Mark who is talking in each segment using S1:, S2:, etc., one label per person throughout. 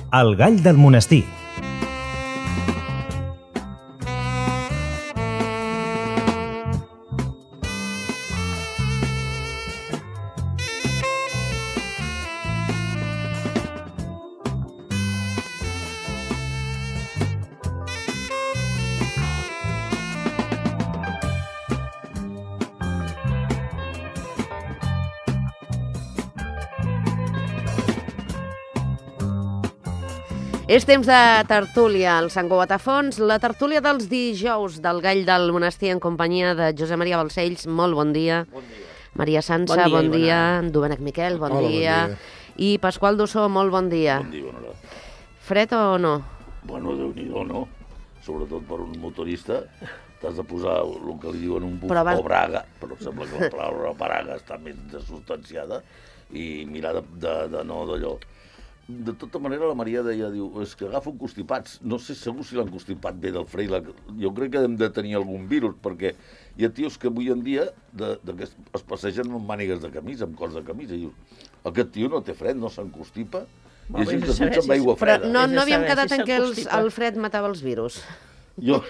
S1: El gall del monestir.
S2: És temps de tertúlia al Sant Cugat a Fons, la tertúlia dels dijous del Gall del Monestir en companyia de Josep Maria Balcells, molt bon dia.
S3: Bon dia.
S2: Maria Sança, bon dia. Domènec Miquel, bon dia. I Pasqual Dussó, molt bon dia.
S3: Bon dia, bona hora.
S2: Fred o no?
S3: Bueno, Déu-n'hi-do, no? Sobretot per un motorista, t'has de posar el que li diuen un buf o braga, però sembla que la paraula braga està més substanciada, i mirar de no d'allò. De tota manera, la Maria diu, és que agafa un constipats. No sé segur si l'han constipat bé del fre. Jo crec que hem de tenir algun virus, perquè hi ha tios que avui en dia es passegen amb mànigues de camisa, amb cors de camisa, i dius, aquest tio no té fred, no s'encostipa, i així que es dutxa amb aigua freda.
S2: Però no havíem quedat en què el fred matava els virus.
S3: No.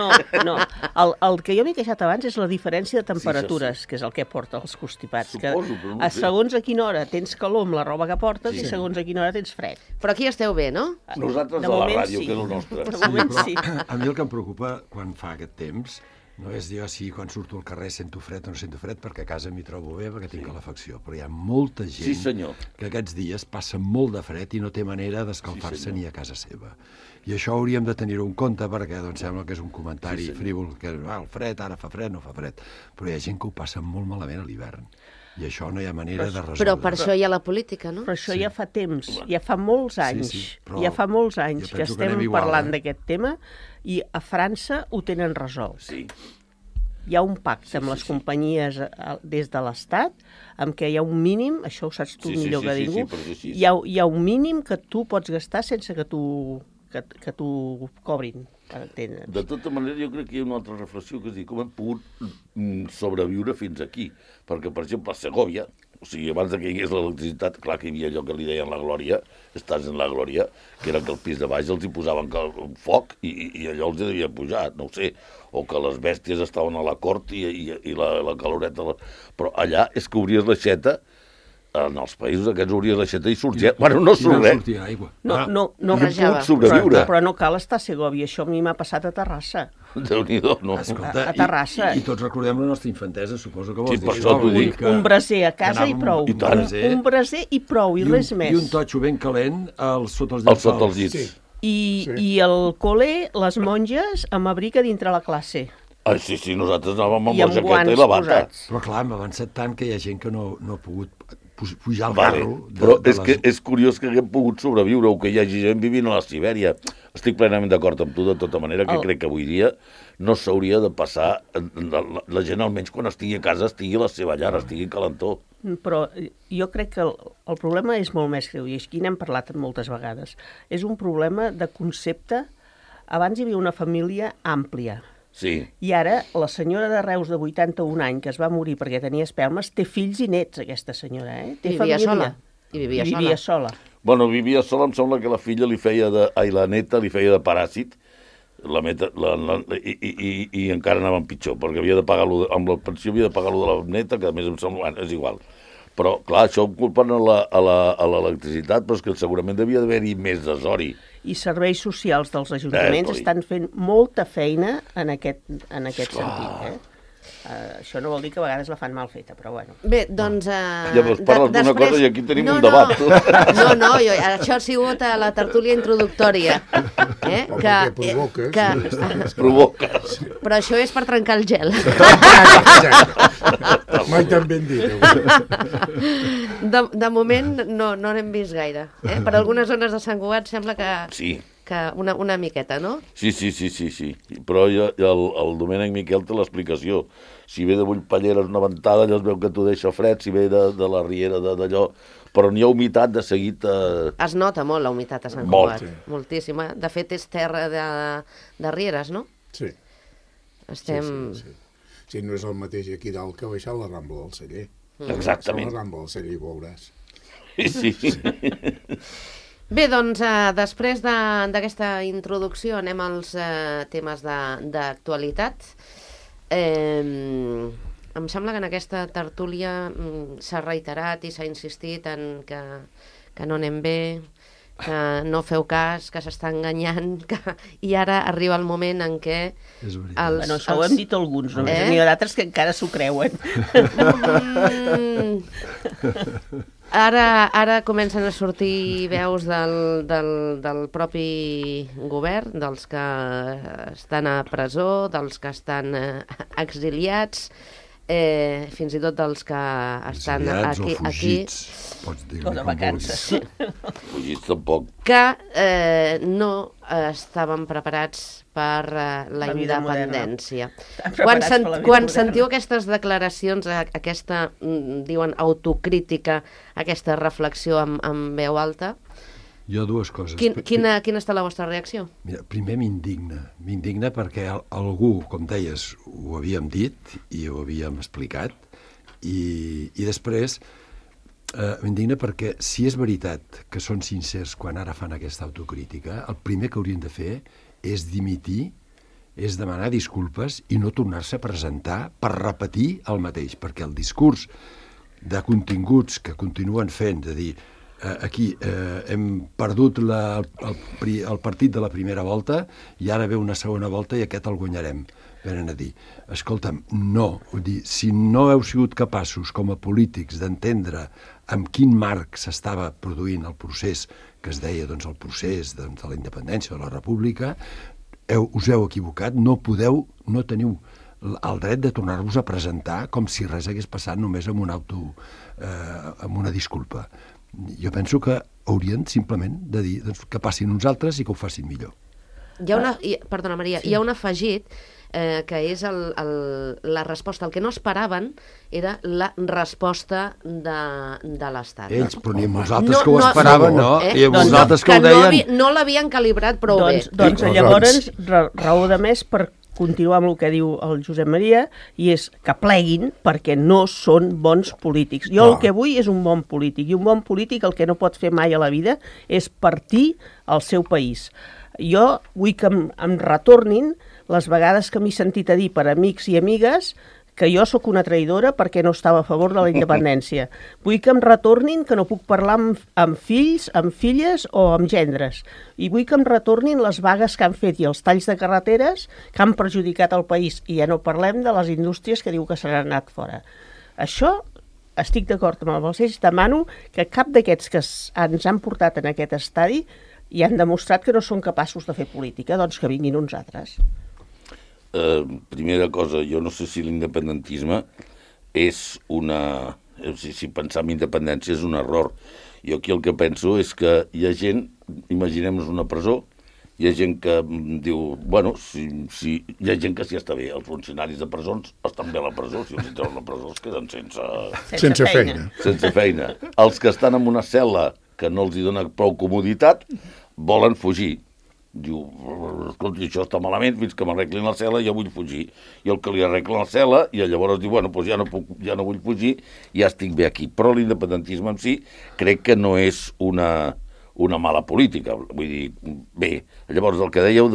S4: El que jo m'he queixat abans és la diferència de temperatures, que és el que porta els constipats.
S3: Suposo, però no ho sé.
S4: Segons a quina hora tens calor amb la roba que portes i segons a quina hora tens fred.
S2: Però aquí esteu bé, no?
S3: Nosaltres de la ràdio, que és el nostre.
S4: De moment sí.
S5: A mi el que em preocupa quan fa aquest temps no és dir si quan surto al carrer sento fred o no sento fred, perquè a casa m'hi trobo bé, perquè tinc calefacció. Però hi ha molta gent que aquests dies passa molt de fred i no té manera d'escalfar-se ni a casa seva. I això hauríem de tenir-ho en compte, perquè doncs, sembla que és un comentari frívol, que el fred, ara fa fred, no fa fred. Però hi ha gent que ho passa molt malament a l'hivern. I això no hi ha manera de resoldre.
S2: Però per això hi ha la política, no?
S4: Però això ja fa temps, ja fa molts anys. Ja fa molts anys que estem parlant d'aquest tema i a França ho tenen resolt.
S3: Sí.
S4: Hi ha un pacte amb les companyies des de l'Estat, amb què hi ha un mínim, això ho saps tu millor que ningú, hi ha un mínim que tu pots gastar sense que t'ho cobrin.
S3: De tota manera, jo crec que hi ha una altra reflexió, que és dir, com hem pogut sobreviure fins aquí. Perquè, per exemple, a Segòvia, o sigui, abans que hi hagués l'electricitat, clar que hi havia allò que li deien la glòria, estàs en la glòria, que era que al pis de baix els hi posaven foc i allò els devia pujar, no ho sé, o que les bèsties estaven a la cort i la caloreta... Però allà és que obries l'aixeta, en els països aquests obries l'aixeta i sortia... Bueno, no surt res.
S4: No
S3: puc sobreviure.
S4: Però no cal estar a Segòvia, això a mi m'ha passat a Terrassa.
S3: Déu-n'hi-do, no.
S5: Escolta,
S4: a Terrassa.
S5: I tots recordem la nostra infantesa, suposo que vols dir.
S3: Per això t'ho dic.
S4: Un braser a casa i prou. Un braser i prou, i res més.
S5: I un totxo ben calent sota els llits.
S4: I al col·le, les monges amb abric a dintre la classe.
S3: Ah, sí, nosaltres anàvem amb la jaqueta i la bata.
S5: Però clar, hem avançat tant que hi ha gent que no ha pogut pujar al carro.
S3: Però és curiós que haguem pogut sobreviure o que hi hagi gent vivint a la Sibèria. Estic plenament d'acord amb tu, de tota manera, que crec que avui dia no s'hauria de passar... La gent, almenys, quan estigui a casa, estigui a la seva llar, estigui calentó.
S4: Però jo crec que el problema és molt més greu, i aquí n'hem parlat moltes vegades. És un problema de concepte. Abans hi havia una família àmplia.
S3: Sí.
S4: I ara, la senyora de Reus de 81 anys, que es va morir perquè tenia espelmes, té fills i nets, aquesta senyora, Té família.
S2: I vivia sola.
S3: Bueno, vivia sola, em sembla que la filla li feia la neta li feia de paràsit, i encara anaven pitjor, perquè havia de pagar-lo, amb la pensió havia de pagar-lo de la neta, que a més em sembla, és igual. Però, clar, això ho culpen a l'electricitat, però és que segurament devia d'haver-hi més desori.
S4: I serveis socials dels ajuntaments estan fent molta feina en aquest sentit, Això no vol dir que a vegades la fan mal feta, però bueno.
S2: Bé, doncs...
S3: Llavors parles d'una cosa i aquí tenim un debat.
S2: No, això ha sigut a la tertúlia introductòria.
S3: Que provoca.
S2: Però això és per trencar el gel.
S6: Mai tan ben dit.
S2: De moment no n'hem vist gaire. Per algunes zones de Sant Cugat sembla que...
S3: Sí.
S2: Una miqueta, no?
S3: Sí. Però el Domènec Miquel té l'explicació. Si ve de Bullpallera és una ventada, allò es veu que t'ho deixa fred, si ve de la riera d'allò... Però n'hi ha humitat de seguit...
S2: Es nota molt la humitat a Sant Cugat. Moltíssima. De fet, és terra de rieres, no?
S6: Sí. Sí, no és el mateix aquí dalt que baixar la Rambla del Celler.
S3: Exactament.
S6: La Rambla del Celler hi veuràs.
S3: Sí.
S2: Bé, doncs, després d'aquesta introducció anem als temes d'actualitat. Em sembla que en aquesta tertúlia s'ha reiterat i s'ha insistit en que no anem bé, que no feu cas, que s'està enganyant, i ara arriba el moment en què...
S4: Bueno, això ho hem dit alguns, només n'hi ha d'altres que encara s'ho creuen.
S2: Ara comencen a sortir veus del propi govern, dels que estan a presó, dels que estan exiliats, fins i tot dels que estan aquí...
S5: o fugits, pots dir-li com
S4: vacances.
S3: Fugits tampoc.
S2: Que no estaven preparats per la independència. Quan sentiu aquestes declaracions, aquesta, diuen, autocrítica, aquesta reflexió amb veu alta,
S5: jo dues coses.
S2: Quina ha estat la vostra reacció?
S5: Mira, primer m'indigna perquè algú, com deies, ho havíem dit i ho havíem explicat, i després m'indigna perquè si és veritat que són sincers quan ara fan aquesta autocrítica, el primer que haurien de fer és dimitir, és demanar disculpes i no tornar-se a presentar per repetir el mateix, perquè el discurs de continguts que continuen fent, de dir aquí hem perdut el partit de la primera volta i ara ve una segona volta i aquest el guanyarem. Venen a dir, escolta'm, no, vull dir, si no heu sigut capaços com a polítics d'entendre amb quin marc s'estava produint el procés que es deia doncs, el procés de la independència o de la república, us heu equivocat, no teniu el dret de tornar-vos a presentar com si res hagués passat només amb una disculpa. Jo penso que haurien simplement de dir doncs, que passin uns altres i que ho facin millor.
S2: Perdona, Maria, hi ha un afegit que és la resposta. El que no esperaven era la resposta de l'Estat.
S5: Ells, però ni vosaltres que ho esperaven, no? I vosaltres que ho deien...
S2: No l'havien calibrat prou bé.
S4: Doncs llavors, raó de més per continuar amb el que diu el Josep Maria, i és que pleguin perquè no són bons polítics. Jo el que vull és un bon polític, i un bon polític el que no pot fer mai a la vida és partir el seu país. Jo vull que em retornin les vegades que m'he sentit a dir per amics i amigues que jo sóc una traïdora perquè no estava a favor de la independència. Vull que em retornin que no puc parlar amb fills, amb filles o amb gendres. I vull que em retornin les vagues que han fet i els talls de carreteres que han perjudicat el país. I ja no parlem de les indústries que diu que se n'han anat fora. Això estic d'acord amb el Balcells. Demano que cap d'aquests que ens han portat en aquest estadi i han demostrat que no són capaços de fer política, doncs que vinguin uns altres.
S3: Primera cosa, jo no sé si l'independentisme és una... Si pensar en independència és un error. Jo aquí el que penso és que hi ha gent, imaginem-nos una presó, hi ha gent que diu, bueno, hi ha gent que sí està bé, els funcionaris de presons estan bé a la presó, si els treuen a la presó es queden
S6: sense feina.
S3: Sense feina. Els que estan en una cel·la que no els hi dona prou comoditat volen fugir. Diu, escolta, això està malament, fins que m'arreglin la cel·la jo vull fugir. I el que li arreglen la cel·la, i llavors diu, bueno, doncs ja no vull fugir, ja estic bé aquí. Però l'independentisme en si crec que no és una mala política. Vull dir, bé, llavors el que dèieu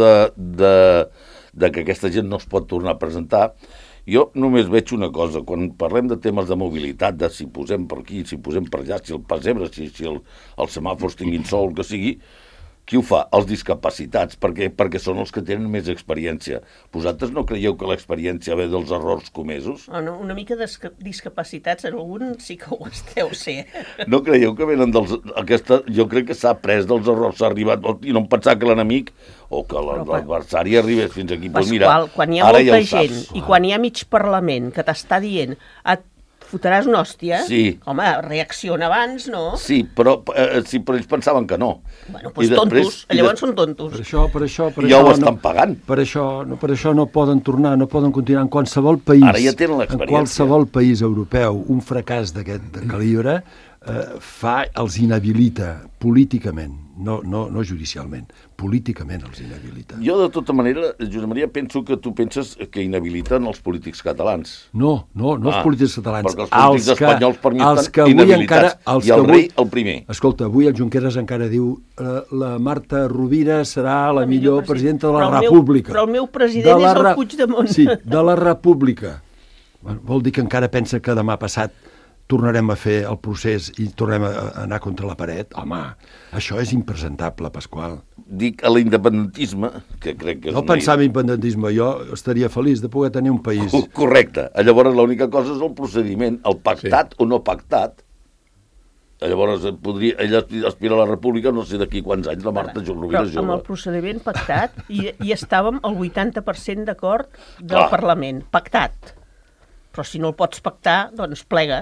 S3: de que aquesta gent no es pot tornar a presentar, jo només veig una cosa, quan parlem de temes de mobilitat, de si posem per aquí, si posem per allà, si el pessebre, si els semàfors tinguin sol, que sigui, qui ho fa? Els discapacitats, perquè són els que tenen més experiència. Vosaltres no creieu que l'experiència ve dels errors comesos?
S4: No, una mica de discapacitats en algun sí que ho esteu ser.
S3: No creieu que venen dels... Jo crec que s'ha après dels errors, s'ha arribat... I no em pensar que l'enemic o que l'adversari arribés fins aquí.
S4: Pues mira, quan hi ha molta gent i quan hi ha mig Parlament que t'està dient fotràs una hòstia,
S3: sí.
S4: Home, reacciona abans, no?
S3: Sí, però ells pensaven que no.
S4: Bueno, doncs tontos, llavors són tontos.
S5: Per això
S3: ja ho estan pagant.
S5: Per això no poden tornar, no poden continuar en qualsevol país.
S3: Ara ja tenen l'experiència.
S5: En qualsevol país europeu, un fracàs d'aquest calibre els inhabilita políticament, no judicialment, políticament els inhabilita.
S3: Jo, de tota manera, Josep Maria, penso que tu penses que inhabiliten els polítics catalans.
S5: No els polítics catalans.
S3: Perquè els polítics espanyols per mi estan inhabilitats. I el rei, el primer.
S5: Escolta, avui el Junqueras encara diu la Marta Rovira serà la millor presidenta de la República.
S4: Però el meu president és el Puigdemont.
S5: Sí, de la República. Vol dir que encara pensa que demà passat tornarem a fer el procés i tornem a anar contra la paret? Home, això és impresentable, Pasqual.
S3: Dic a l'independentisme, que crec que és...
S5: No pensava en independentisme, jo estaria feliç de poder tenir un país...
S3: Correcte. Llavors, l'única cosa és el procediment, el pactat o no pactat. Llavors, ella aspira a la república no sé d'aquí quants anys, la Marta Rovira jove.
S4: Però amb el procediment pactat hi estàvem el 80% d'acord del Parlament. Pactat. Però si no el pots pactar, doncs plega.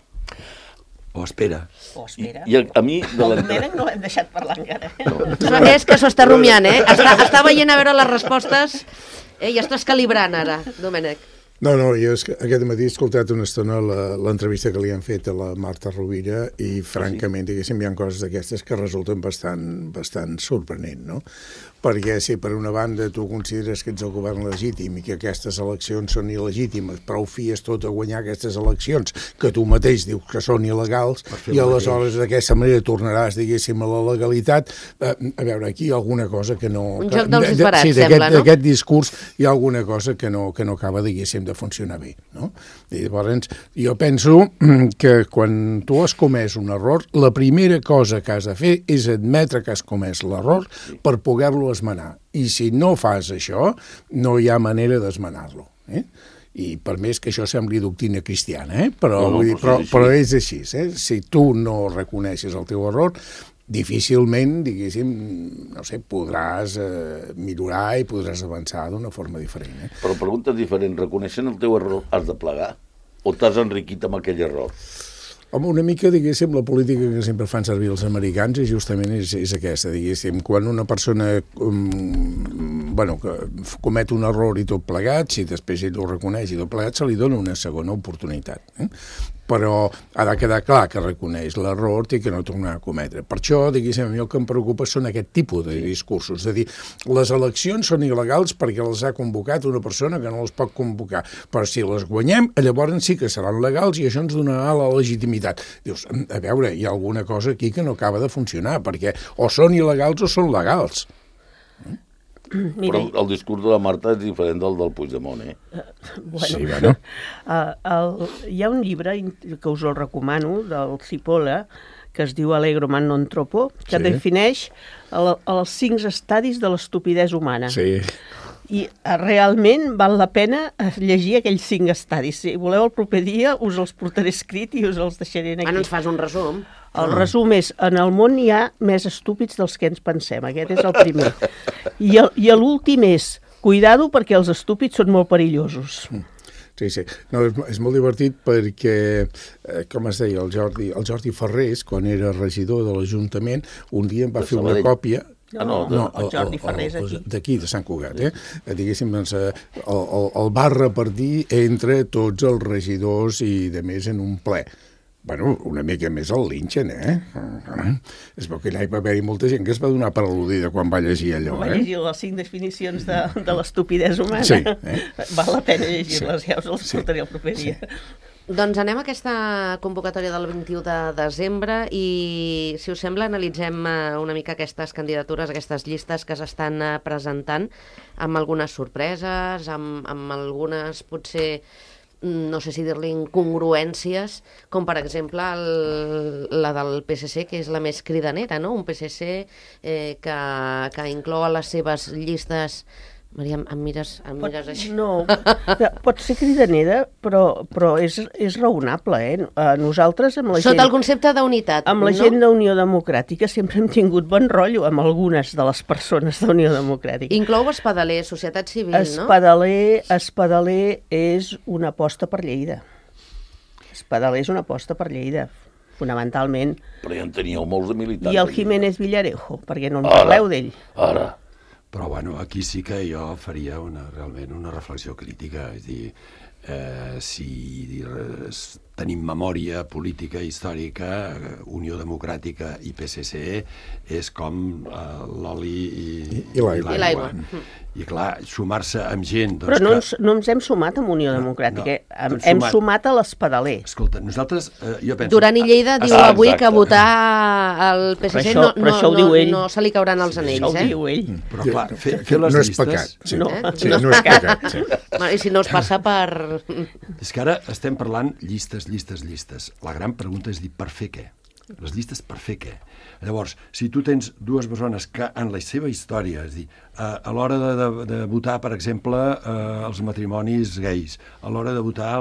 S5: O espera.
S3: I a mi...
S4: El Domènec no l'hem deixat parlar encara.
S2: És que s'ho està rumiant, eh? Està veient a veure les respostes i estàs calibrant ara, Domènec.
S6: No, jo és que aquest matí he escoltat una estona l'entrevista que li han fet a la Marta Rovira i, francament, diguéssim, hi ha coses d'aquestes que resulten bastant sorprenent, no? Perquè si per una banda tu consideres que ets el govern legítim i que aquestes eleccions són il·legítimes, però ho fies tot a guanyar aquestes eleccions, que tu mateix dius que són il·legals, i aleshores d'aquesta manera tornaràs, diguéssim, a la legalitat, a veure, aquí hi ha alguna cosa que no...
S2: Un joc dels disbarats, sembla, no?
S6: D'aquest discurs hi ha alguna cosa que no acaba, diguéssim, de funcionar bé, no? I llavors, jo penso que quan tu has comès un error, la primera cosa que has de fer és admetre que has comès l'error per poder-lo esmenar. I si no fas això, no hi ha manera d'esmenar-lo. I per més que això sembli doctrina cristiana, però és així. Si tu no reconeixes el teu error, difícilment, diguéssim, no sé, podràs millorar i podràs avançar d'una forma diferent.
S3: Però pregunta diferent, reconeixent el teu error has de plegar? O t'has enriquit amb aquell error?
S6: Home, una mica, diguéssim, la política que sempre fan servir els americans justament és aquesta, diguéssim. Quan una persona que comet un error i tot plegat, si després ell ho reconeix i tot plegat, se li dona una segona oportunitat. Però ha de quedar clar que reconeix l'error i que no tornarà a cometre. Per això, diguéssim, a mi el que em preocupa són aquest tipus de discursos. És a dir, les eleccions són il·legals perquè les ha convocat una persona que no les pot convocar. Però si les guanyem, llavors sí que seran legals i això ens donarà la legitimitat. Dius, a veure, hi ha alguna cosa aquí que no acaba de funcionar, perquè o són il·legals o són legals.
S3: Però el discurs de la Marta és diferent del Puigdemont,
S6: Sí, bueno.
S4: Hi ha un llibre que us el recomano, del Cipolla, que es diu Allegro ma non troppo, que defineix els 5 estadis de l'estupidesa humana.
S6: Sí.
S4: I realment val la pena llegir aquells 5 estadis. Si voleu el proper dia us els portaré escrit i us els deixaré aquí.
S2: Ara ens fas un resum.
S4: El resum és, en el món hi ha més estúpids dels que ens pensem. Aquest és el primer. I l'últim és, cuidado perquè els estúpids són molt perillosos.
S6: Sí. No, és molt divertit perquè, com es deia, el Jordi Ferrés, quan era regidor de l'Ajuntament, un dia em va fer una còpia...
S4: No, el Jordi Ferrés
S6: d'aquí, de Sant Cugat, diguéssim, doncs, el va repartir entre tots els regidors i de més en un ple. Bueno, una mica més el linxen, Es veu que hi va haver-hi molta gent que es va donar per al·ludida quan va llegir allò,
S4: Va llegir les 5 definicions de l'estupidesa humana.
S6: Sí.
S4: Val la pena llegir-les, ja us les portaré el proper dia.
S2: Doncs anem a aquesta convocatòria del 21 de desembre i, si us sembla, analitzem una mica aquestes candidatures, aquestes llistes que s'estan presentant, amb algunes sorpreses, amb algunes, potser, no sé si dir-li incongruències, com per exemple la del PSC, que és la més cridanera, no? Un PSC que inclou a les seves llistes... Maria, em mires així?
S4: No, pot ser cridanera, però és raonable, Nosaltres, amb la gent...
S2: Sota el concepte d'unitat,
S4: amb la gent d'Unió Democràtica sempre hem tingut bon rotllo amb algunes de les persones d'Unió Democràtica.
S2: Inclou Espadaler, societat civil, no?
S4: Espadaler és una aposta per Lleida. Espadaler és una aposta per Lleida, fonamentalment.
S3: Però ja en teníeu molts de militants.
S4: I el Jiménez Villarejo, perquè no en parleu d'ell.
S3: Ara.
S5: Però, bueno, aquí sí que jo faria realment una reflexió crítica. És dir, si tenim memòria política, històrica, Unió Democràtica i PSC és com l'oli
S6: i l'aigua.
S5: I clar, sumar-se amb gent...
S4: Però no ens hem sumat amb Unió Democràtica, hem sumat a l'Espedaler.
S5: Escolta, nosaltres, jo penso...
S2: Duran i Lleida diu avui que votar el PSC no se li cauran els anells,
S4: Això ho diu ell.
S5: Però clar, fer les llistes...
S6: No és pecat.
S2: I si no es passa per...
S5: És que ara estem parlant llistes. La gran pregunta és dir, per fer què? Les llistes per fer què? Llavors, si tu tens dues persones que en la seva història, és dir, a l'hora de votar, per exemple, els matrimonis gais, a l'hora de votar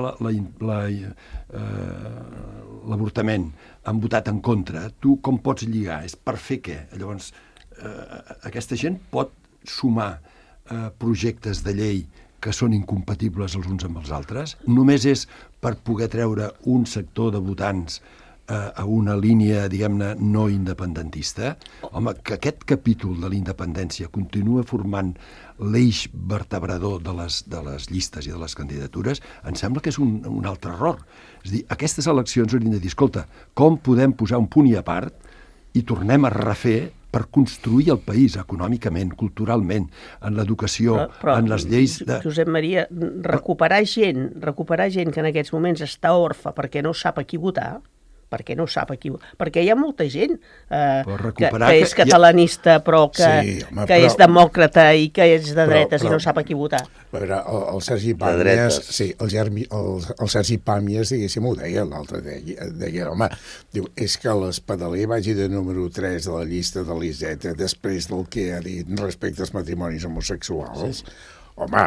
S5: l'avortament, han votat en contra, tu com pots lligar? És per fer què? Llavors, aquesta gent pot sumar projectes de llei que són incompatibles els uns amb els altres, només és per poder treure un sector de votants a una línia, diguem-ne, no independentista. Home, que aquest capítol de la independència continua formant l'eix vertebrador de les llistes i de les candidatures, em sembla que és un altre error. És a dir, aquestes eleccions haurien de dir, escolta, com podem posar un punt i a part i tornem a refer per construir el país econòmicament, culturalment, en l'educació, en les lleis...
S4: Josep Maria, recuperar gent que en aquests moments està orfa perquè no sap a qui votar, perquè hi ha molta gent que és catalanista però que és demòcrata i que és de dretes i no sap a qui votar.
S6: A veure, el Sergi Pàmies, el Sergi Pàmies, diguéssim, ho deia, l'altre deia, home, diu, és que l'Espedaler vagi de número 3 de la llista de l'ISETA després del que ha dit respecte als matrimonis homosexuals. Home.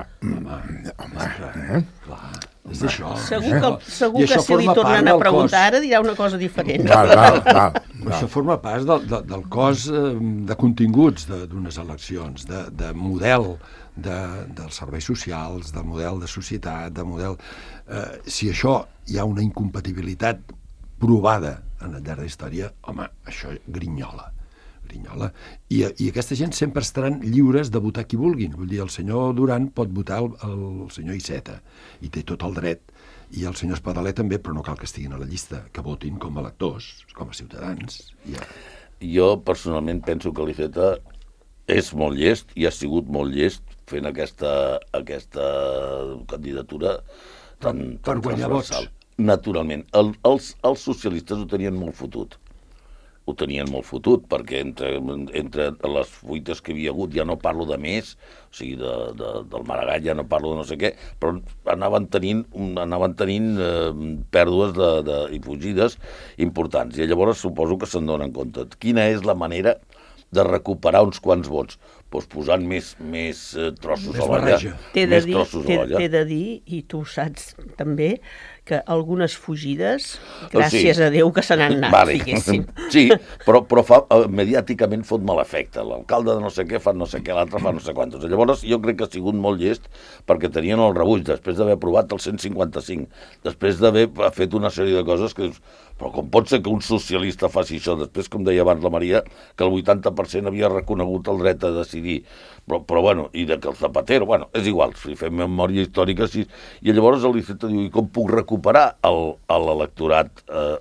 S5: Clar, és això.
S4: Segur que si li tornen a preguntar ara dirà una cosa diferent.
S5: Això forma part del cos de continguts d'unes eleccions, de model dels serveis socials, del model de societat, de model... Si això hi ha una incompatibilitat provada en el llarg de la història, home, això grinyola. I aquesta gent sempre estaran lliures de votar qui vulguin. Vull dir, el senyor Duran pot votar el senyor Iceta i té tot el dret, i el senyor Espadaler també, però no cal que estiguin a la llista, que votin com a electors, com a ciutadans.
S3: Jo personalment penso que l'Iceta és molt llest i ha sigut molt llest fent aquesta candidatura tan transversal. Naturalment. Els socialistes ho tenien molt fotut. Perquè entre les fuites que hi havia hagut, ja no parlo de més, o sigui, del Maragall ja no parlo de no sé què, però anaven tenint pèrdues i fugides importants. I llavors suposo que se'n donen compte. Quina és la manera de recuperar uns quants vots? Doncs posant més trossos a l'olla.
S4: T'he de dir, i tu saps també, que algunes fugides, gràcies a Déu que se n'han anat, diguéssim.
S3: Sí, però mediàticament fot mal efecte. L'alcalde de no sé què fa no sé què, l'altre fa no sé quantos. Llavors jo crec que ha sigut molt llest perquè tenien el rebuig, després d'haver aprovat el 155, després d'haver fet una sèrie de coses que... Però com pot ser que un socialista faci això, després, com deia abans la Maria, que el 80% havia reconegut el dret a decidir, però bueno, i que el Zapatero, bueno, és igual, si fem memòria històrica, sí. I llavors l'Iceta diu, i com puc recuperar l'electorat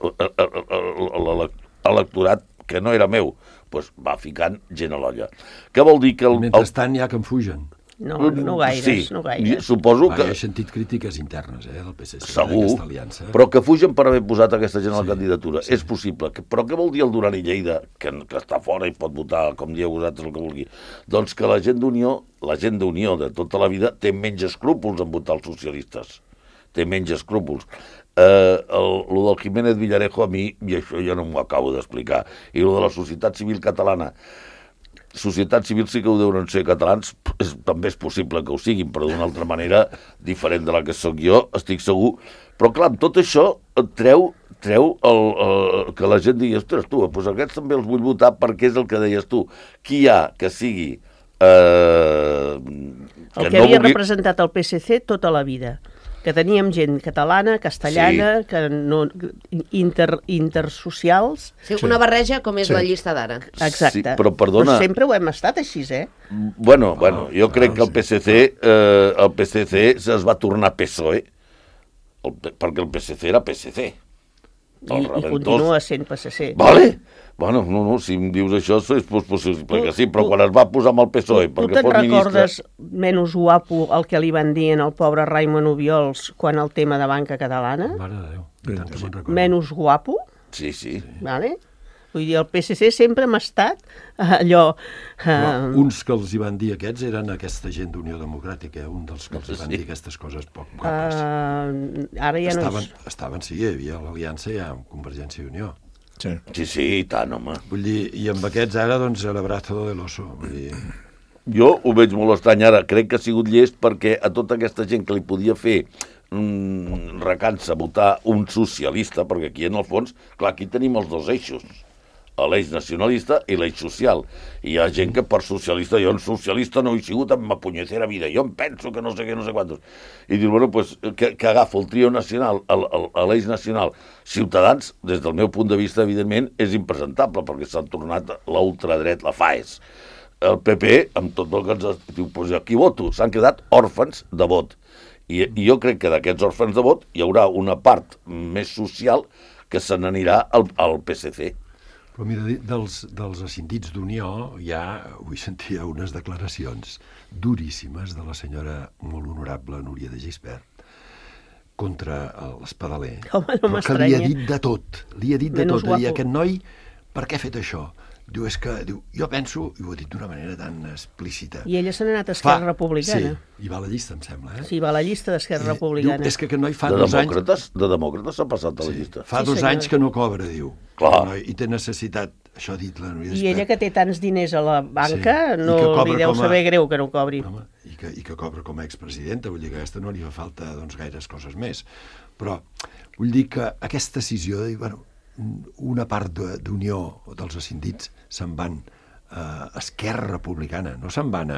S3: que no era meu? Doncs va ficant gent a l'olla. Què vol dir que...
S5: Mentrestant hi ha que en fugen.
S4: No gaires.
S3: Suposo que...
S5: He sentit crítiques internes del PSC.
S3: Segur, però que fugen per haver posat aquesta gent a la candidatura. És possible. Però què vol dir el Duran i Lleida, que està fora i pot votar, com dieu vosaltres, el que vulgui? Doncs que la gent d'Unió de tota la vida té menys escrúpols en votar els socialistes. Té menys escrúpols. Lo del Jiménez Villarejo a mi, i això ja no m'ho acabo d'explicar, i lo de la societat civil catalana, societat civil sí que ho deuen ser catalans, també és possible que ho siguin, però d'una altra manera diferent de la que sóc jo, estic segur. Però clar, amb tot això treu que la gent digui, ostres, tu, doncs aquests també els vull votar perquè és el que deies tu. Qui hi ha que sigui...
S4: el que havia representat el PSC tota la vida. Que teníem gent catalana, castellana, que no, intersocials...
S2: Sí, una barreja com és la llista d'ara.
S4: Exacte.
S3: Sí, però perdona...
S4: Però sempre ho hem estat així,
S3: Bueno, jo crec que el PSC es va tornar PSOE perquè el PSC era PSC.
S4: I continua sent PSC.
S3: Vale. Bueno, no, si em dius això és possible que sí, però quan es va posar amb el PSOE
S4: Tu te'n recordes menys guapo el que li van dir al pobre Raimon Obiols quan el tema de banca catalana?
S5: Mare de Déu.
S4: Menys guapo?
S3: Sí.
S4: Vale? Vull dir, el PSC sempre hem estat allò...
S5: Uns que els hi van dir aquests eren aquesta gent d'Unió Democràtica, un dels que els hi van dir aquestes coses poc guapes.
S4: Ara ja no...
S5: Sí, hi havia l'aliança ja amb Convergència i Unió.
S3: Sí, i tant, home.
S5: Vull dir, i amb aquests ara, doncs, el abrazo de l'oso. Vull dir...
S3: Jo ho veig molt estrany ara. Crec que ha sigut llest perquè a tota aquesta gent que li podia fer recança votar un socialista, perquè aquí, en el fons, clar, aquí tenim els dos eixos, l'eix nacionalista i l'eix social. I hi ha gent que per socialista, jo en socialista no he sigut en ma punyetera vida, jo em penso que no sé què, no sé quantos. I dius, bueno, pues, que agafo el trio nacional, l'eix nacional. Ciutadans, des del meu punt de vista, evidentment, és impresentable, perquè s'han tornat l'ultradret, la FAES. El PP, amb tot el que ens diu, pues aquí voto, s'han quedat òrfans de vot. I jo crec que d'aquests òrfans de vot hi haurà una part més social que se n'anirà al PSC.
S5: Però mira, dels ascendits d'Unió ja avui sentia unes declaracions duríssimes de la senyora molt honorable Núria de Gispert contra l'Espadaler.
S4: Home, no
S5: però que li ha dit de tot. Li ha dit de tot. I aquest noi, per què ha fet això? Diu, jo penso, i ho ha dit d'una manera tan explícita.
S4: I ella se n'ha anat a Esquerra Republicana.
S5: Sí, i va a la llista, em sembla,
S4: Sí, va a la llista d'Esquerra Republicana.
S5: Diu, és que aquest noi fa 2 anys...
S3: De demòcrates s'ha passat a la llista.
S5: Fa 2 anys que no cobra, diu.
S3: Clar.
S5: I té necessitat, això ha dit la Núria
S4: I ella que té tants diners a la banca, no li deu saber greu que no cobri.
S5: Home, i que cobra com a expresidenta, vull dir que aquesta no li fa falta gaires coses més. Però vull dir que aquesta decisió de dir, bueno, una part d'Unió dels ascendits se'n van a Esquerra Republicana, no se'n van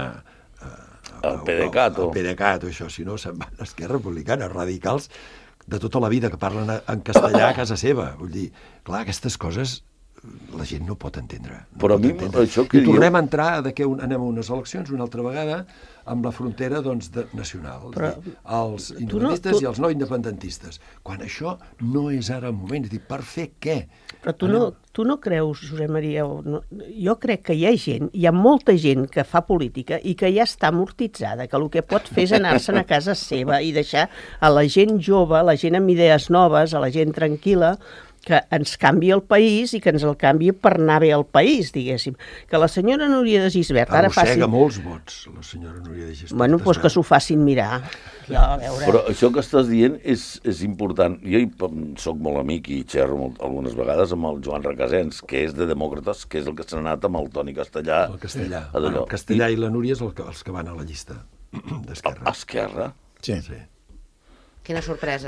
S3: al PDeCAT
S5: o això, sinó se'n van a Esquerra Republicana, radicals de tota la vida que parlen en castellà a casa seva. Vull dir, clar, aquestes coses la gent no pot entendre.
S3: Però a mi això que
S5: I tornem a entrar que anem a unes eleccions una altra vegada amb la frontera nacional. Els independentistes i els no independentistes. Quan això no és ara el moment. És dir, per fer què?
S4: Però tu no creus, Josep Maria, jo crec que hi ha molta gent que fa política i que ja està amortitzada, que el que pot fer és anar-se'n a casa seva i deixar a la gent jove, a la gent amb idees noves, a la gent tranquil·la, que ens canvi el país i que ens el canvi per anar bé al país, diguéssim. Que la senyora Núria de Gispert ara faci...
S5: Arrossega molts vots, la senyora Núria de Gispert.
S4: Bueno, doncs que s'ho facin mirar. Ja, a veure...
S3: Però això que estàs dient és important. Jo soc molt amic i xerro algunes vegades amb el Joan Recasens, que és de Demòcrates, que és el que s'ha anat amb el Toni Castellà.
S5: El Castellà. El Castellà i la Núria és els que van a la llista d'Esquerra.
S3: Esquerra?
S5: Sí.
S2: Quina sorpresa,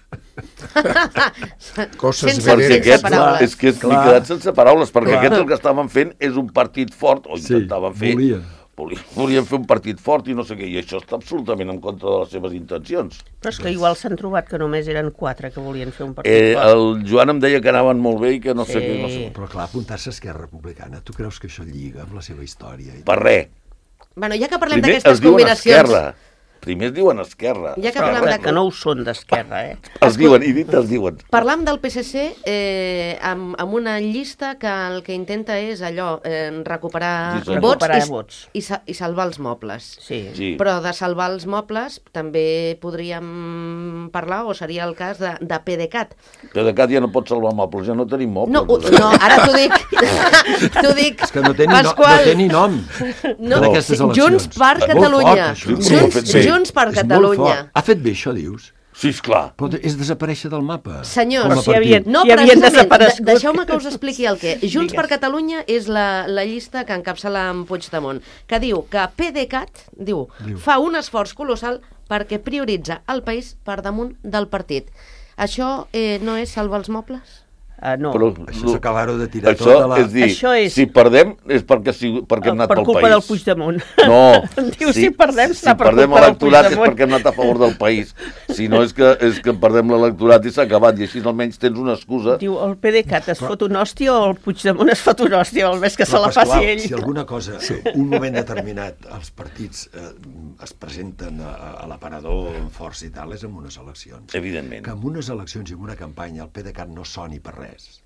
S6: Coses
S2: sense paraules.
S3: És que m'he quedat sense paraules, perquè aquests el que estaven fent és un partit fort, o intentaven fer... Volien fer un partit fort i no sé què, i això està absolutament en contra de les seves intencions.
S4: Però és que igual s'han trobat que només eren 4 que volien fer un partit fort.
S3: El Joan em deia que anaven molt bé i que no sé què...
S5: Però clar, apuntar-se a Esquerra Republicana, tu creus que això lliga amb la seva història?
S3: Per res.
S2: Bueno, ja que parlem d'aquestes combinacions...
S3: Primer es diuen Esquerra.
S4: Ja que no ho són d'Esquerra,
S3: Es diuen.
S2: Parlam del PSC amb una llista que el que intenta és allò, recuperar vots i salvar els mobles.
S4: Sí.
S2: Però de salvar els mobles també podríem parlar, o seria el cas de PDeCAT.
S3: PDeCAT ja no pot salvar mobles, ja no tenim mobles.
S2: No, ara t'ho dic.
S5: És que no té ni nom.
S2: Junts per Catalunya. Junts per Catalunya.
S5: Ha fet bé això, dius?
S3: Sí, esclar.
S5: Però és desaparèixer del mapa.
S2: Senyors,
S4: no, precisament,
S2: deixeu-me que us expliqui el què. Junts per Catalunya és la llista que encapçala en Puigdemont, que diu que PDeCAT fa un esforç colossal perquè prioritza el país per damunt del partit. Això no és salvar els mobles?
S4: No.
S5: Però això s'acabar-ho de tirar tota la...
S3: Això és dir, si perdem és perquè hem anat pel país.
S4: Per culpa del Puigdemont.
S3: No.
S4: Diu, si perdem serà per culpa del Puigdemont.
S3: Si perdem l'electorat és perquè hem anat a favor del país. Si no és que perdem l'electorat i s'ha acabat, i així almenys tens una excusa.
S4: Diu, el PDeCAT es fot una hòstia o el Puigdemont es fot una hòstia, el més que se la faci ell.
S5: Si alguna cosa, un moment determinat, els partits es presenten a l'aparador amb força i tal, és en unes eleccions.
S3: Evidentment.
S5: Que en unes eleccions i en una campanya el PDeCAT no soni per res,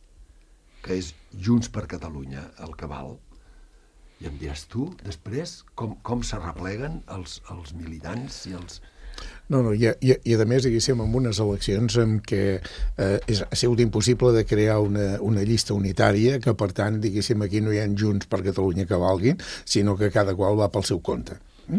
S5: que és Junts per Catalunya el que val, i em diràs tu, després, com s'arrepleguen els militants i els...
S6: No, i a més, diguéssim, en unes eleccions en què ha sigut impossible de crear una llista unitària, que per tant, diguéssim, aquí no hi ha Junts per Catalunya que valguin, sinó que cada qual va pel seu compte.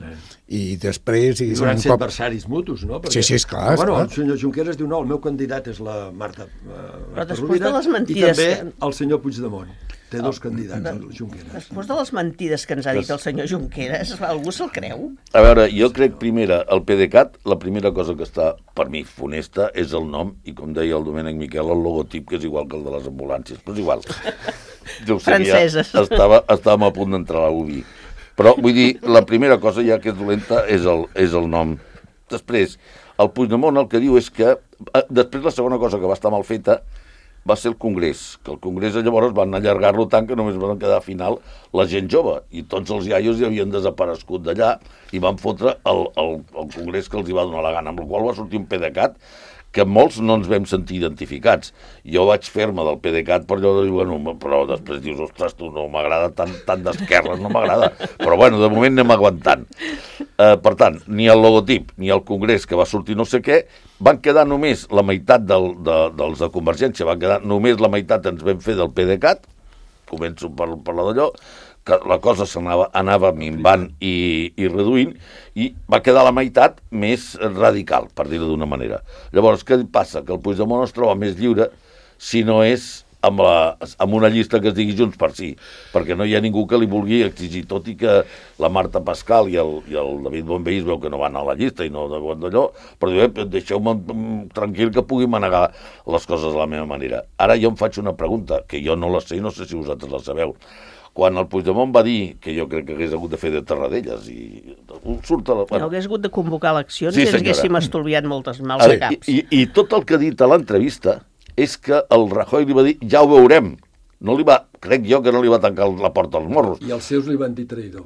S6: I després...
S5: I van ser adversaris mutus, no?
S6: Perquè, sí, esclar.
S5: Bueno, el senyor Junqueras diu, no, el meu candidat és la Marta
S4: Rovira
S5: i també el senyor Puigdemont. Té dos candidats, el Junqueras.
S4: Després de les mentides que ens ha dit el senyor Junqueras, algú se'l creu?
S3: A veure, jo crec, primera, el PDeCAT, la primera cosa que està, per mi, funesta, és el nom, i com deia el Domènec Miquel, el logotip, que és igual que el de les ambulàncies, però és igual. Jo ho sabia, estàvem a punt d'entrar a l'UBI. Però, vull dir, la primera cosa ja que és dolenta és el nom. Després, el Puigdemont el que diu és que... Després, la segona cosa que va estar mal feta va ser el Congrés, que el Congrés llavors van allargar-lo tant que només van quedar a final la gent jove, i tots els iaios ja havien desaparegut d'allà i van fotre el Congrés que els hi va donar la gana, amb el qual va sortir un PDeCAT que molts no ens vam sentir identificats. Jo vaig fer-me del PDeCAT per allò de dir, bueno, però després dius, ostres, tu no m'agrada tant d'esquerres, no m'agrada. Però bueno, de moment anem aguantant. Per tant, ni el logotip ni el Congrés que va sortir no sé què, van quedar només la meitat dels de Convergència, van quedar només la meitat ens vam fer del PDeCAT, començo per la d'allò, que la cosa anava minvant i reduint, i va quedar la meitat més radical, per dir-ho d'una manera. Llavors, què passa? Que el Puigdemont es troba més lliure si no és amb una llista que es digui Junts per Sí, perquè no hi ha ningú que li vulgui exigir, tot i que la Marta Pascal i el David Bonvehí es veu que no van a la llista i no d'allò, però diu, deixeu-me tranquil que pugui manegar les coses de la meva manera. Ara jo em faig una pregunta, que jo no la sé i no sé si vosaltres la sabeu. Quan el Puigdemont va dir, que jo crec que hagués hagut de fer de Tarradellas, i surt a la...
S4: No hagués hagut de convocar eleccions i ens haguéssim estolviat moltes mals de caps.
S3: I tot el que ha dit a l'entrevista és que el Rajoy li va dir, ja ho veurem. No li va, crec jo que no li va tancar la porta als morros.
S5: I els seus li van dir traïdor.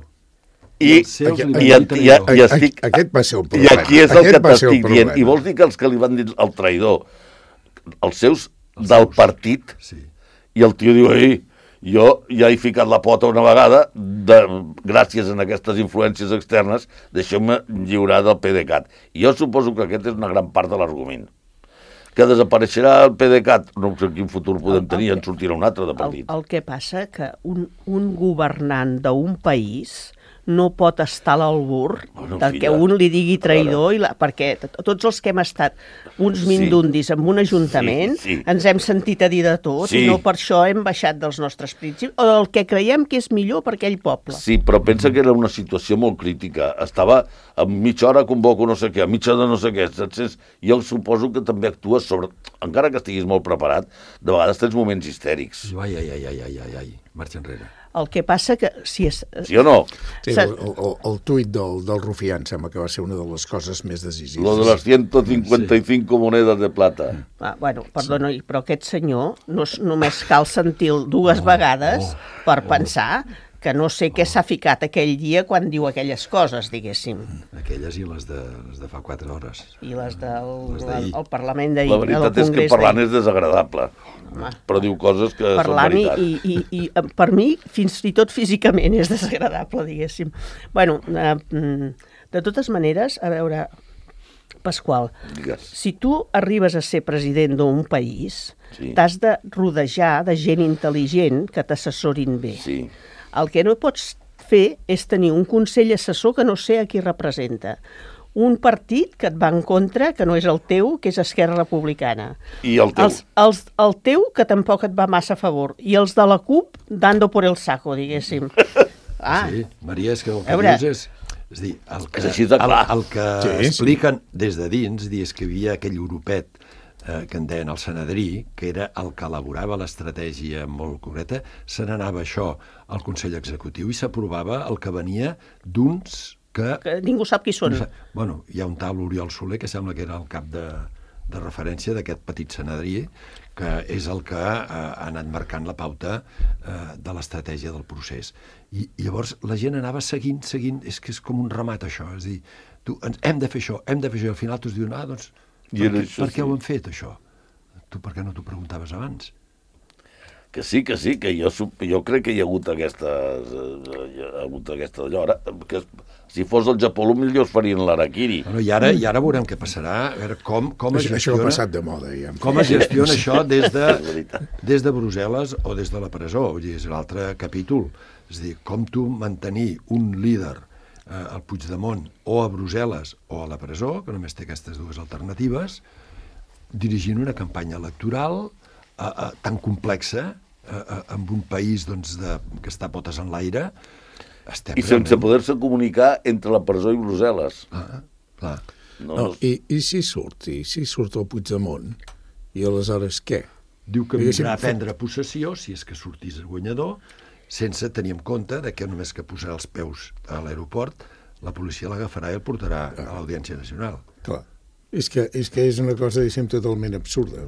S6: Aquest va ser un problema.
S3: I aquí és el que t'estic dient. I vols dir que els que li van dir el traïdor, els seus del partit, i el tio diu, ei, jo ja he ficat la pota una vegada, gràcies a aquestes influències externes, deixeu-me lliurar del PDeCAT. I jo suposo que aquest és una gran part de l'argument. Que desapareixerà el PDeCAT, no sé quin futur podem tenir, en sortirà un altre de partit.
S4: El que passa que un governant d'un país no pot estar a l'albur que un li digui traïdor, perquè tots els que hem estat uns mindundis en un ajuntament ens hem sentit a dir de tot i no per això hem baixat dels nostres principis o del que creiem que és millor per aquell poble.
S3: Sí, però pensa que era una situació molt crítica. Estava a mitja hora convoco no sé què, a mitja hora no sé què. Jo suposo que també actues sobre... Encara que estiguis molt preparat, de vegades tens moments histèrics.
S5: Ai, marxa enrere.
S4: El que passa que... Sí
S3: o no?
S6: Sí, el tuit del Rufián sembla que va ser una de les coses més decisives.
S3: Lo de les 155 monedes de plata.
S4: Bueno, perdona, però aquest senyor només cal sentir-lo dues vegades per pensar que no sé què s'ha ficat aquell dia quan diu aquelles coses, diguéssim.
S5: Aquelles i les de fa 4 hores.
S4: I les del Parlament d'ahir.
S3: La veritat és que parlant és desagradable, però diu coses que són veritat.
S4: I per mi, fins i tot físicament, és desagradable, diguéssim. Bueno, de totes maneres, a veure, Pasqual, si tu arribes a ser president d'un país, t'has de rodejar de gent intel·ligent que t'assessorin bé.
S3: Sí.
S4: El que no pots fer és tenir un consell assessor que no sé a qui representa. Un partit que et va en contra, que no és el teu, que és Esquerra Republicana.
S3: I el teu?
S4: El teu, que tampoc et va massa a favor. I els de la CUP, dando por el saco, diguéssim.
S5: Sí, Maria, és que el que dius és... És dir, el que expliquen des de dins és que hi havia aquell grupet que en deien el Sanedrí, que era el que elaborava l'estratègia molt concreta, se n'anava això al Consell Executiu i s'aprovava el que venia d'uns que
S4: ningú sap qui són.
S5: Bueno, hi ha un tal Oriol Soler, que sembla que era el cap de referència d'aquest petit Sanedrí, que és el que ha anat marcant la pauta de l'estratègia del procés. I llavors la gent anava seguint, és que és com un ramat això, és a dir, hem de fer això, i al final tu es diuen, doncs, per què ho han fet, això? Tu per què no t'ho preguntaves abans?
S3: Que sí, que jo crec que hi ha hagut aquesta d'allò. Que si fos el Japó, millor es farien l'harakiri.
S5: Bueno, I ara veurem què passarà, a veure com es gestiona...
S6: Això ha passat de moda, ja.
S5: Com es gestiona això des de Brussel·les o des de la presó, vull dir, és l'altre capítol. És a dir, com tu mantenir un líder al Puigdemont o a Brussel·les o a la presó, que només té aquestes dues alternatives, dirigint una campanya electoral tan complexa, amb un país que està a potes en l'aire,
S3: i sense poder-se comunicar entre la presó i Brussel·les.
S5: Clar.
S6: I si surt el Puigdemont, i aleshores què?
S5: Diu que vindrà a prendre possessió, si és que sortís el guanyador, sense tenir en compte que només que posarà els peus a l'aeroport, la policia l'agafarà i el portarà a l'Audiència Nacional.
S6: Clar. És que és una cosa, diguéssim, totalment absurda.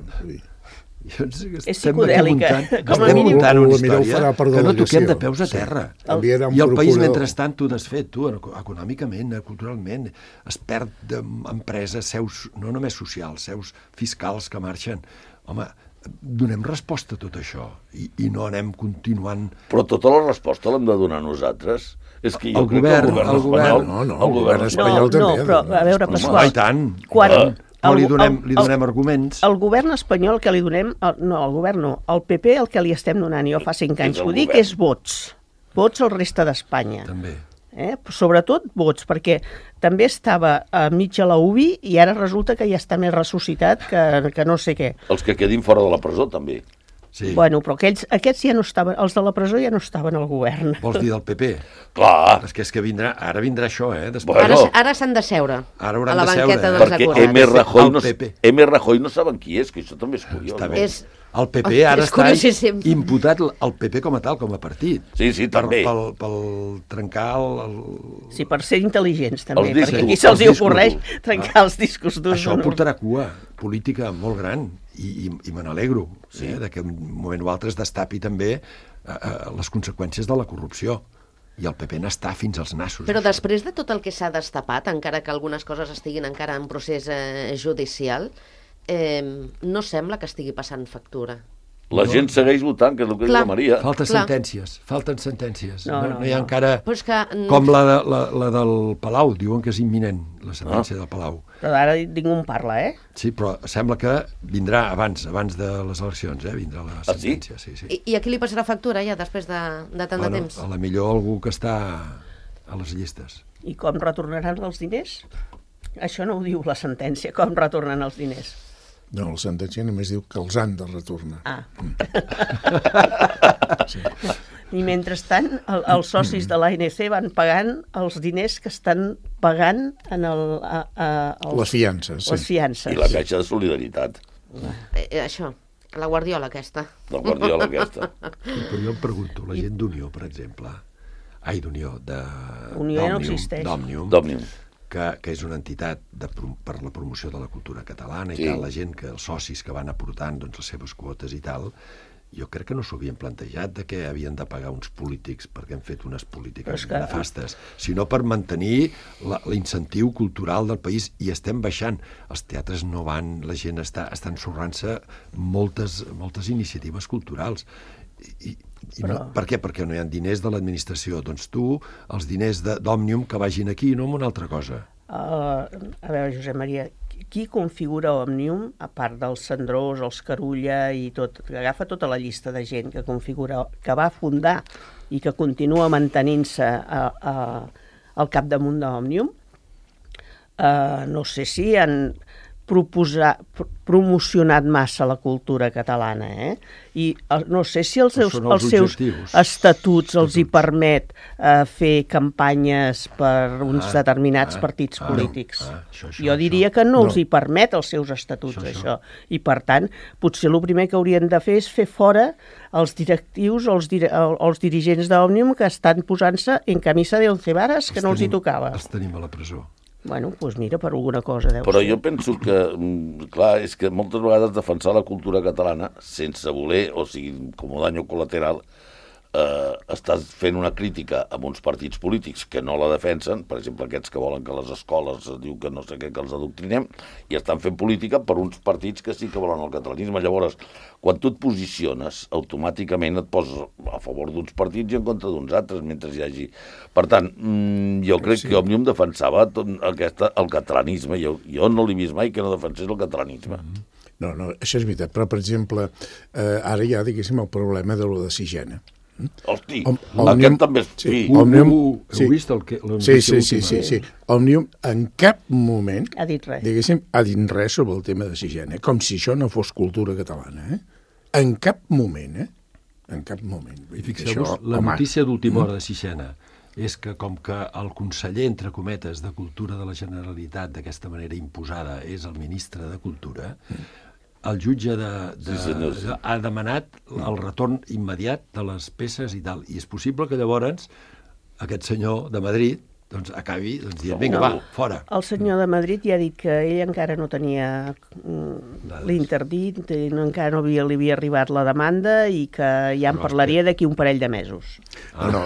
S4: És psicodèlica.
S5: Com a mínim una història que no toquem de peus a terra. I el país, mentrestant, tu desfet, econòmicament, culturalment, es perd empreses, seus, no només socials, seus fiscals que marxen. Home, donem resposta a tot això i no anem continuant...
S3: Però tota la resposta l'hem de donar nosaltres. És que jo crec
S5: que
S3: el govern
S6: espanyol també.
S4: No, però a veure, Pasqual...
S5: I tant. No li donem arguments.
S4: El govern espanyol que li donem... No, el govern no. El PP el que li estem donant, jo fa 5 anys, ho dic, és vots. Vots al reste d'Espanya.
S5: També.
S4: Sobretot vots, perquè també estava a mitja la UBI i ara resulta que ja està més ressuscitat que no sé què.
S3: Els que quedin fora de la presó, també.
S5: Sí.
S4: Bueno, però aquests ja no estaven, els de la presó ja no estaven al govern.
S5: Vols dir del PP?
S3: Clar.
S5: És que ara vindrà això,
S2: Bueno. Ara s'han de seure a la banqueta dels acusats.
S3: Perquè M. Rajoy no saben qui és, que això també és curiós.
S5: El PP ara està imputat, el PP com a tal, com a partit.
S3: Sí, també.
S5: Pel trencar el...
S4: Sí, per ser intel·ligents, també, perquè aquí se'ls ocorreix trencar els discos durs.
S5: Això portarà cua política molt gran i me n'alegro, que un moment o altre es destapi també les conseqüències de la corrupció. I el PP n'està fins als nassos.
S2: Però després de tot el que s'ha destapat, encara que algunes coses estiguin encara en procés judicial, no sembla que estigui passant factura.
S3: La gent segueix votant, que és el que diu la Maria.
S5: Falten sentències. No hi ha encara...
S2: Que...
S5: Com la del Palau, diuen que és imminent, la sentència del Palau.
S4: Però ara ningú en parla,
S5: Sí, però sembla que vindrà abans de les eleccions, vindrà la sentència. Sí.
S2: I a qui li passarà factura, ja, després de tant de temps?
S5: A la millor algú que està a les llistes.
S4: I com retornaran els diners? Això no ho diu la sentència, com retornen els diners.
S6: No, la sentència només diu que els han de retornar.
S4: Sí. I mentrestant, els socis de l'ANC van pagant els diners que estan pagant en
S6: les fiances.
S4: Les fiances.
S3: I la Caixa de Solidaritat.
S2: Això, la Guardiola aquesta.
S5: Però jo em pregunto, la gent d'Unió, per exemple, d'Unió,
S4: Unió no existeix.
S3: d'Òmnium.
S5: Que és una entitat per la promoció de la cultura catalana i tal, la gent, els socis que van aportant les seves quotes i tal, jo crec que no s'ho havien plantejat de que havien de pagar uns polítics perquè han fet unes polítiques nefastes, sinó per mantenir l'incentiu cultural del país, i estem baixant. Els teatres no van, la gent està ensorrant-se moltes iniciatives culturals. Per què? Perquè no hi ha diners de l'administració. Doncs tu, els diners d'Òmnium que vagin aquí, no en una altra cosa.
S4: A veure, Josep Maria, qui configura Òmnium, a part dels Cendrós, els Carulla i tot, que agafa tota la llista de gent que configura, que va fundar i que continua mantenint-se al capdamunt d'Òmnium? No sé si promocionat massa la cultura catalana, I no sé si els seus estatuts els hi permet fer campanyes per uns determinats partits polítics. Jo diria que no els hi permet els seus estatuts, això. I, per tant, potser el primer que haurien de fer és fer fora els directius o els dirigents d'Òmnium que estan posant-se en camisa de 11 varas que no els hi tocava.
S5: Els tenim a la presó.
S4: Bueno, doncs mira, per alguna cosa deu ser.
S3: Però jo penso que, clar, és que moltes vegades defensar la cultura catalana sense voler, o sigui, com un danyo col·lateral, estàs fent una crítica a uns partits polítics que no la defensen, per exemple, aquests que volen que les escoles diu que no sé què, que els adoctrinem, i estan fent política per uns partits que sí que volen el catalanisme. Llavors, quan tu et posiciones, automàticament et poses a favor d'uns partits i en contra d'uns altres, mentre hi hagi... Per tant, jo crec que Òmnium defensava el catalanisme. Jo no l'he vist mai que no defensés el catalanisme.
S6: No, això és veritat, però, per exemple, ara hi ha, diguéssim, el problema de lo de Sigena.
S3: Hosti, aquest també és...
S6: Sí,
S5: heu vist el que...
S6: Sí. Òmnium en cap moment
S4: ha dit res.
S6: Diguéssim, ha dit res sobre el tema de Sigena, com si això no fos cultura catalana, En cap moment, En cap moment.
S5: I fixeu-vos, la notícia d'última hora de Sigena és que com que el conseller, entre cometes, de Cultura de la Generalitat d'aquesta manera imposada és el ministre de Cultura, el jutge ha demanat el retorn immediat de les peces i tal. I és possible que llavors aquest senyor de Madrid acabi dient, vinga, va, fora.
S4: El senyor de Madrid ja ha dit que ell encara no tenia l'interdit, encara no li havia arribat la demanda i que ja en parlaria d'aquí un parell de mesos.
S6: No.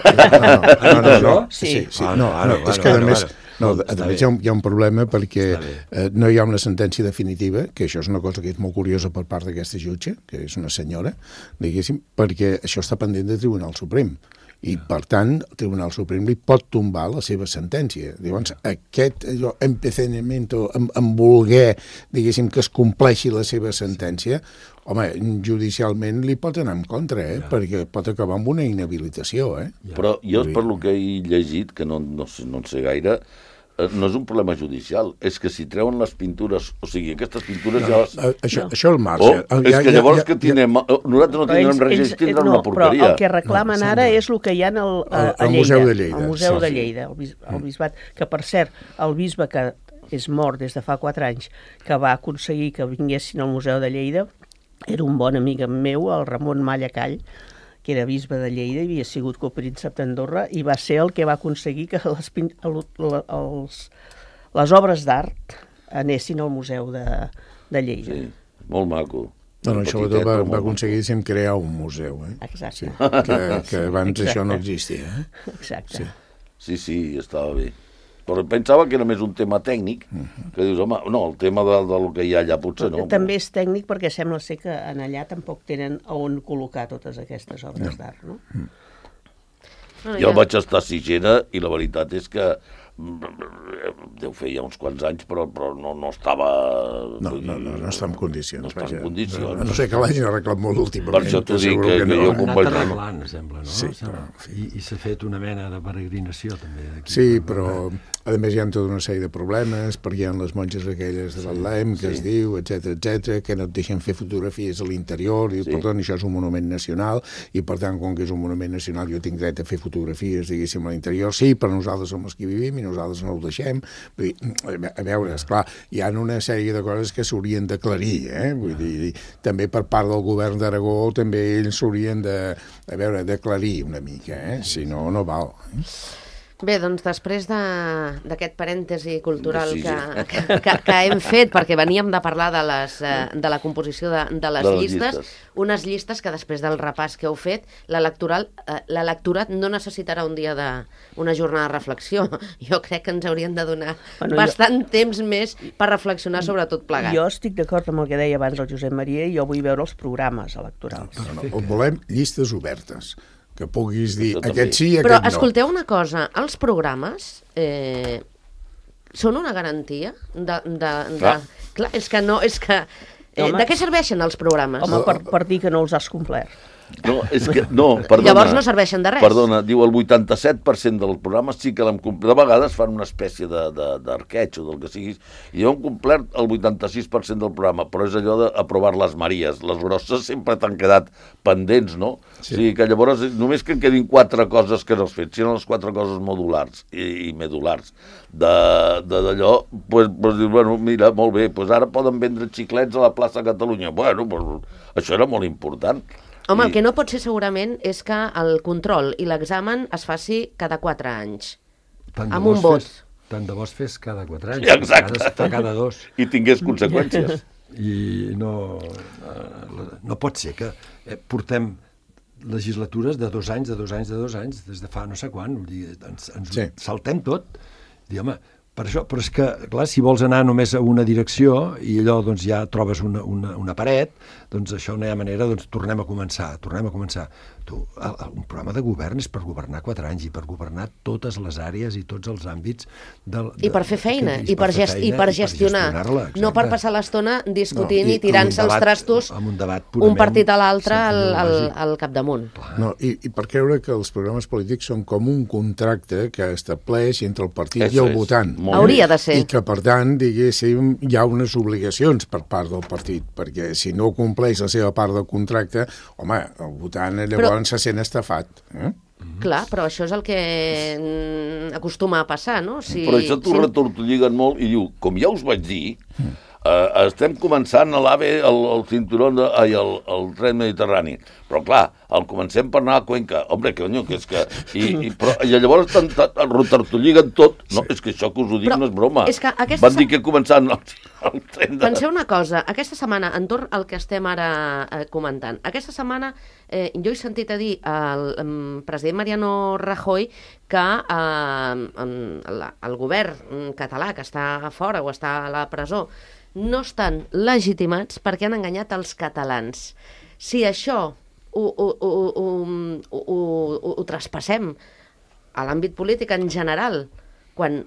S6: Sí. És que a més... a més hi ha un problema perquè no hi ha una sentència definitiva, que això és una cosa que és molt curiosa per part d'aquesta jutge, que és una senyora, diguéssim, perquè això està pendent del Tribunal Suprem. I, per tant, el Tribunal Suprem li pot tombar la seva sentència. Llavors, aquest empecinamiento en voler, diguéssim, que es compleixi la seva sentència, home, judicialment li pot anar en contra, perquè pot acabar amb una inhabilitació,
S3: Però jo, per lo que he llegit, que no en sé gaire, no és un problema judicial, és que si treuen les pintures, o sigui, aquestes pintures ja les...
S6: Això al marge.
S3: És que llavors que nosaltres no tindrem res, tindrem una porqueria.
S4: Però el que reclamen ara és el que hi ha a
S6: Museu de Lleida.
S4: Al Museu de Lleida, al bisbat, que per cert, el bisbe que és mort des de fa 4 anys, que va aconseguir que vinguessin al Museu de Lleida, era un bon amic meu, el Ramon Mallacall, que era bisbe de Lleida i havia sigut copríncep d'Andorra, i va ser el que va aconseguir que les obres d'art anessin al Museu de Lleida.
S3: Sí, molt maco.
S6: Sobretot va aconseguir crear un museu,
S4: Exacte.
S6: Que abans això no existia.
S4: Exacte.
S3: Sí, estava bé. Però pensava que era més un tema tècnic, que dius, home, no, el tema del que hi ha allà potser no.
S4: També és tècnic perquè sembla ser que en allà tampoc tenen on col·locar totes aquestes obres d'art, no?
S3: Jo vaig estar a Sigena i la veritat és que deu fer ja uns quants anys, però no estava...
S6: No està en condicions.
S3: No està en condicions.
S6: No sé que l'hagin arreglat molt últimament.
S3: Per això t'ho dic que jo...
S5: Han anat arreglant, sembla, no? Sí, però... I s'ha fet una mena de peregrinació, també.
S6: Sí, però a més hi ha tota una sèrie de problemes, perquè hi ha les monges aquelles de Betlem, que es diu, etc, que no et deixen fer fotografies a l'interior, i per tant això és un monument nacional, i per tant, com que és un monument nacional, jo tinc dret a fer fotografies, diguéssim, a l'interior. Sí, però nosaltres som els que vivim i nosaltres no ho deixem. Vull dir, a veure, esclar, hi ha una sèrie de coses que s'haurien d'aclarir, Vull dir, també per part del govern d'Aragó també ells s'haurien d'aclarir una mica, Si no, no val.
S2: Bé, doncs després d'aquest parèntesi cultural que hem fet, perquè veníem de parlar de la composició de les llistes, unes llistes que després del repàs que heu fet, l'electorat no necessitarà un dia una jornada de reflexió. Jo crec que ens haurien de donar bastant temps més per reflexionar sobre tot plegat.
S4: Jo estic d'acord amb el que deia abans el Josep Maria i jo vull veure els programes electorals.
S6: Volem llistes obertes, que puguis dir aquest sí i aquest no.
S2: Però escolteu una cosa, els programes són una garantia Clar, és que no... De què serveixen els programes?
S4: Home, per dir que no els has complert.
S3: No, és que, no, perdona.
S2: Llavors no serveixen de res.
S3: Perdona, diu el 87% del programa sí que l'hem complert. De vegades fan una espècie d'arqueig o del que sigui, i hem complert el 86% del programa, però és allò d'aprovar les Maries. Les grosses sempre t'han quedat pendents, no? Sí. O sigui que llavors només que en quedin 4 coses que no has fet, sinó les 4 coses modulars i medulars d'allò, doncs dius, bueno, mira, molt bé, doncs ara poden vendre xiclets a la plaça Catalunya. Bueno, doncs això era molt important.
S2: Home, el que no pot ser segurament és que el control i l'examen es faci cada 4 anys, amb un vot.
S5: Tant de bo es fes cada 4 anys,
S3: sí, exacte.
S5: cada 2.
S3: I tingués conseqüències.
S5: I no pot ser que portem legislatures de 2 anys, des de fa no sé quan, ens saltem tot. Dir, home, per això, però és que, clar, si vols anar només a una direcció i allò doncs ja trobes una paret, doncs això no hi ha manera, doncs tornem a començar. Un programa de govern és per governar 4 anys i per governar totes les àrees i tots els àmbits
S2: i per fer feina, i per gestionar, no per passar l'estona discutint i tirant-se els trastos un partit a l'altre al capdamunt.
S6: No, i per creure que els programes polítics són com un contracte que estableix entre el partit i el votant.
S2: Hauria de ser.
S6: I que, per tant, diguéssim, hi ha unes obligacions per part del partit, perquè si no compleix la seva part del contracte, home, el votant llavors se sent estafat.
S2: Clar, però això és el que acostuma a passar, no?
S3: Però això t'ho retortolliguen molt i diu, com ja us vaig dir, estem començant a l'AVE, el cinturó, el tren mediterrani. Però, clar, el comencem per anar a Cuenca. Hombre, conyo, que és que... I llavors el retortolliguen tot. No, és que això que us ho dic no és broma. Van dir que començant el tren de...
S2: Penseu una cosa, aquesta setmana, entorn al que estem ara comentant, aquesta setmana jo he sentit a dir al president Mariano Rajoy que el govern català que està fora o està a la presó no estan legitimats perquè han enganyat els catalans. Si això ho traspassem a l'àmbit polític en general, quan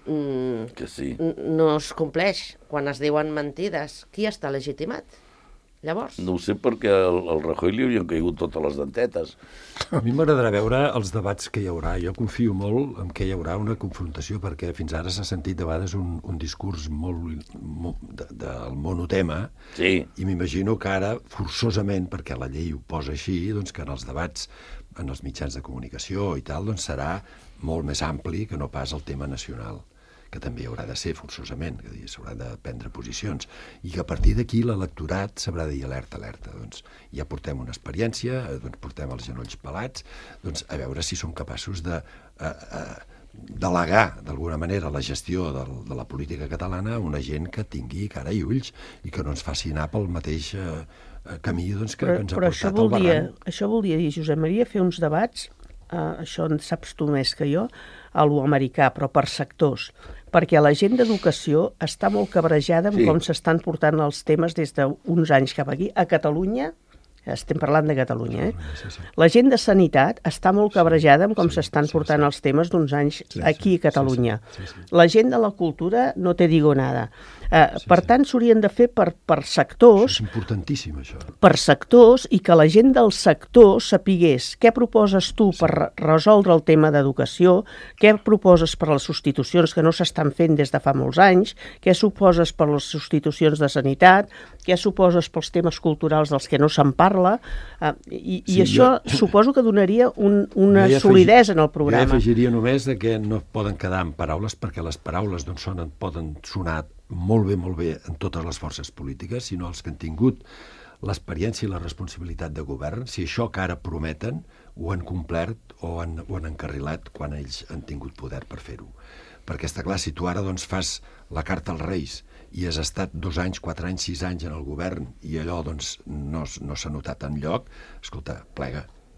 S2: no es compleix, quan es diuen mentides, qui està legitimat? Llavors?
S3: No ho sé perquè al Rajoy li haurien caigut totes les dentetes.
S5: A mi m'agradarà veure els debats que hi haurà. Jo confio molt en què hi haurà una confrontació, perquè fins ara s'ha sentit de vegades un discurs molt del monotema, i m'imagino que ara, forçosament, perquè la llei ho posa així, doncs que en els debats, en els mitjans de comunicació i tal, doncs serà molt més ampli que no pas el tema nacional, que també haurà de ser forçosament, que s'haurà de prendre posicions, i que a partir d'aquí l'electorat s'haurà de dir alerta. Doncs ja portem una experiència, doncs portem els genolls pelats, doncs a veure si som capaços de delegar d'alguna manera la gestió de la política catalana a una gent que tingui cara i ulls i que no ens faci anar pel mateix camí doncs, que ens ha portat al barranc.
S4: Això voldria dir, Josep Maria, fer uns debats, això en saps tu més que jo, a lo americà, però per sectors, perquè la gent d'educació està molt cabrejada amb com s'estan portant els temes des d'uns anys cap aquí. A Catalunya, estem parlant de Catalunya, la gent de sanitat està molt cabrejada amb com s'estan portant els temes d'uns anys aquí a Catalunya. La gent de la cultura no te digo nada. Per tant, s'haurien de fer per sectors...
S5: És importantíssim, això.
S4: Per sectors, i que la gent del sector sapigués què proposes tu per resoldre el tema d'educació, què proposes per les substitucions que no s'estan fent des de fa molts anys, què suposes per les substitucions de sanitat, què suposes pels temes culturals dels que no se'n parla, i això suposo que donaria una solidesa en el programa.
S5: Jo afegiria només que no poden quedar en paraules, perquè les paraules poden sonar molt bé en totes les forces polítiques, sinó els que han tingut l'experiència i la responsabilitat de govern, si això que ara prometen ho han complert o han encarrilat quan ells han tingut poder per fer-ho. Perquè està clar, si tu ara fas la carta als Reis i has estat 2 anys, 4 anys, 6 anys en el govern i allò no s'ha notat enlloc, escolta, plega,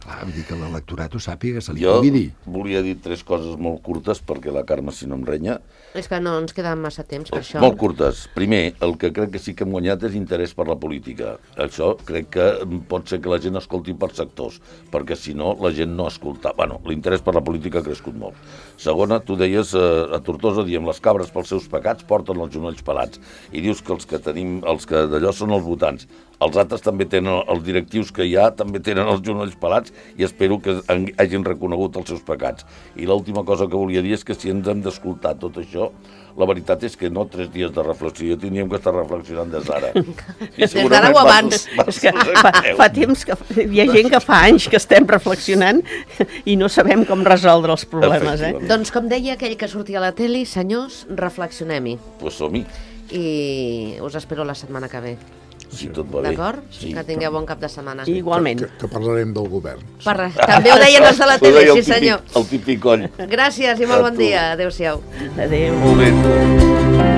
S5: Clar, vull dir que l'electorat ho sàpiga, se li pugui dir.
S3: Jo volia dir 3 coses molt curtes, perquè la Carme, si no em renya...
S2: És que no ens queda massa temps per això.
S3: Molt curtes. Primer, el que crec que sí que hem guanyat és interès per la política. Això crec que pot ser que la gent escolti per sectors, perquè si no, la gent no escolta. Bueno, l'interès per la política ha crescut molt. Segona, tu deies, a Tortosa diem, les cabres pels seus pecats porten els genolls pelats. I dius que els que d'allò són els votants. Els altres també tenen, els directius que hi ha, també tenen els genolls pelats i espero que hagin reconegut els seus pecats. I l'última cosa que volia dir és que si ens hem d'escoltar tot això, la veritat és que no 3 dies de reflexió, tindríem que estar reflexionant des d'ara.
S2: Des d'ara o abans.
S4: És que fa temps que hi ha gent que fa anys que estem reflexionant i no sabem com resoldre els problemes.
S2: Doncs com deia aquell que sortia a la tele, senyors, reflexionem-hi.
S3: Pues som-hi.
S2: I us espero la setmana que ve.
S3: Si tot va bé.
S2: D'acord? Sí. Que tingueu bon cap de setmana.
S4: Igualment.
S6: Que parlarem del govern.
S2: També ho deien els de la tele, sí senyor.
S3: El típic coll.
S2: Gràcies i molt bon dia. Adéu-siau.
S4: Adéu.
S3: Molt bé.